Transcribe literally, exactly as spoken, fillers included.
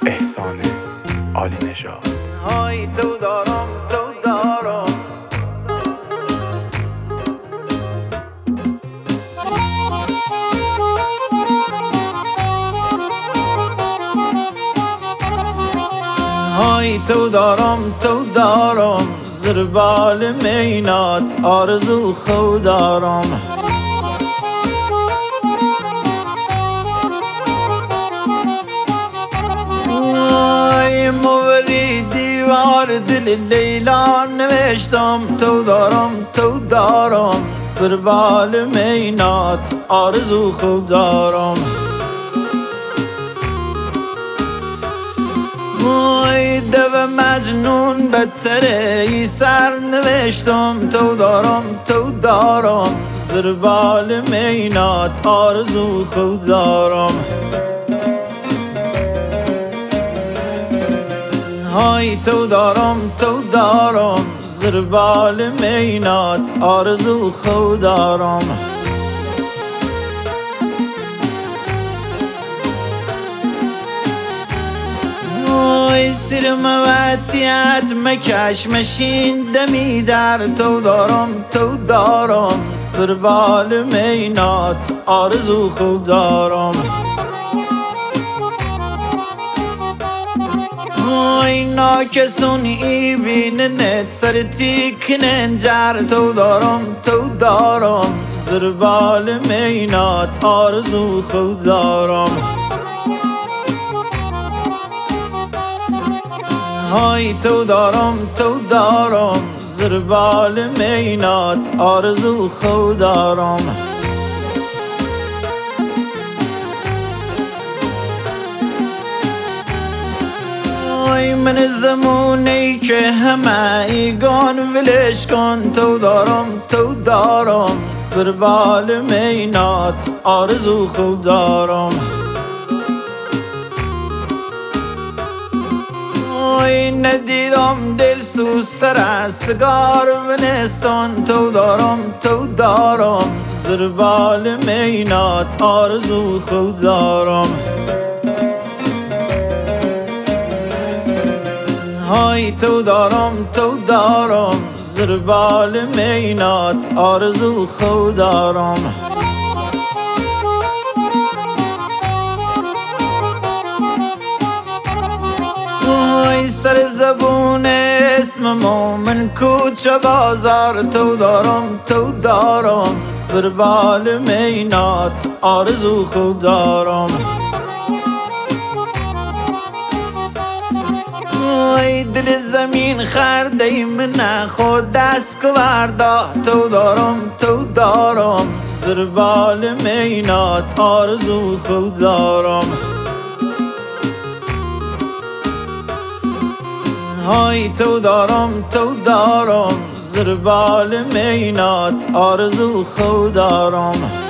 احسان عالی نژاد. های تو دارم تو دارم های تو دارم تو دارم زیر بال مینات آرزو خود دارم. ای موری دیوار دل لیلا نوشتم تو دارم تو دارم زیر بال مینات آرزو خود دارم. ای دو مجنون بتره ای سر نوشتم تو دارم تو دارم زیر بال مینات آرزو خود دارم. های تو دارم تو دارم زیر بال مینات آرزو خود دارم. ای سیر موتیت مکش مشین دمی در تو دارم تو دارم زیر بال مینات آرزو خود دارم. ای ناکسون ای بیننت سر تیکننجر تو دارم تو دارم زیر بال مینات آرزو خود دارم. های تو دارم تو دارم زیر بال مینات آرزو خود دارم. ای من زمونی که همه ایگان ولش کن تو دارم تو دارم زیر بال مینات آرزو خود دارم. ای ندیدم دل سوزتر از سگار ونستان تو دارم تو دارم زیر بال مینات آرزو خود دارم. های تو دارم تو دارم زیر بال مینات آرزو خود دارم. ای سر زبون اسم مومن کوچه بازار تو دارم تو دارم زیر بال مینات آرزو خود دارم. ای دل زمین خرده من خود دست کوردا تو دارم تو دارم زیر بال مینات آرزو خود دارم. های تو دارم تو دارم زیر بال مینات آرزو خود دارم.